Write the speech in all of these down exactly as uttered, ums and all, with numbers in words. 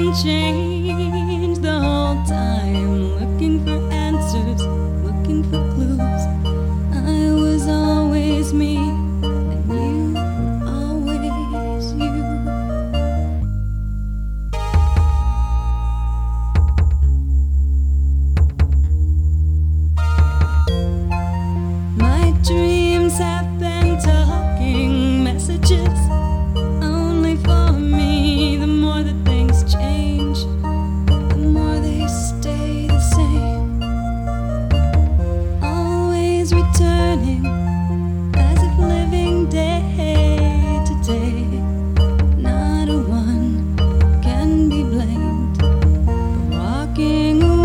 didn't change the whole time. Looking for answers, looking for clues. I was always me, and you were always you. My dreams have been talking messages only for me. The more that things change, the more they stay the same. Always returning, as if living day to day. Not a one can be blamed for walking away.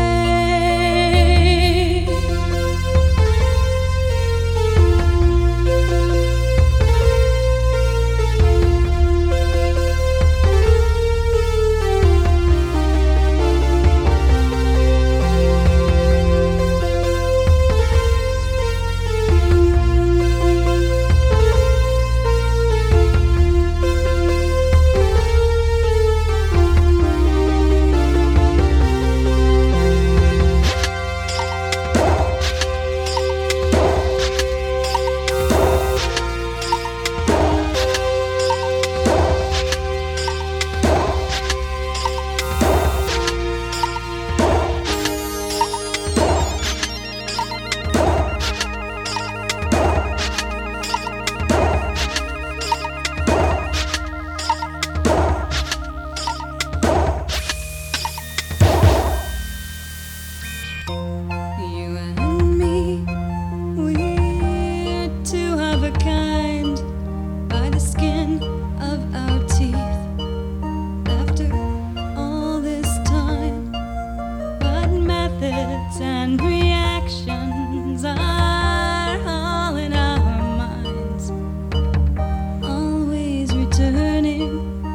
You and me, we're two of a kind, by the skin of our teeth. After all this time, but methods and reactions are all in our minds. Always returning,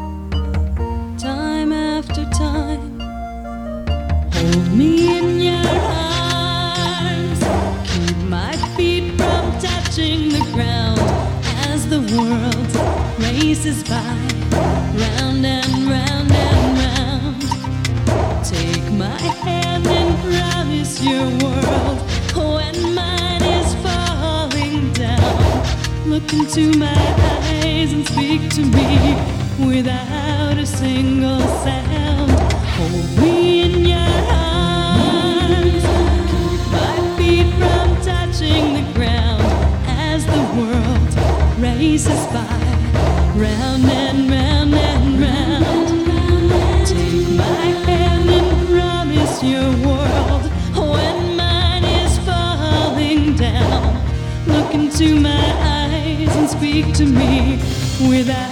time after time. Hold me in your arms, keep my feet from touching the ground as the world races by, round and round and round. Take my hand and promise your world when mine is falling down. Look into my eyes and speak to me without a single sound. Hold me in your arms, keep my feet from touching the ground as the world races by, round and round and round. Take my hand and promise your world when mine is falling down. Look into my eyes and speak to me without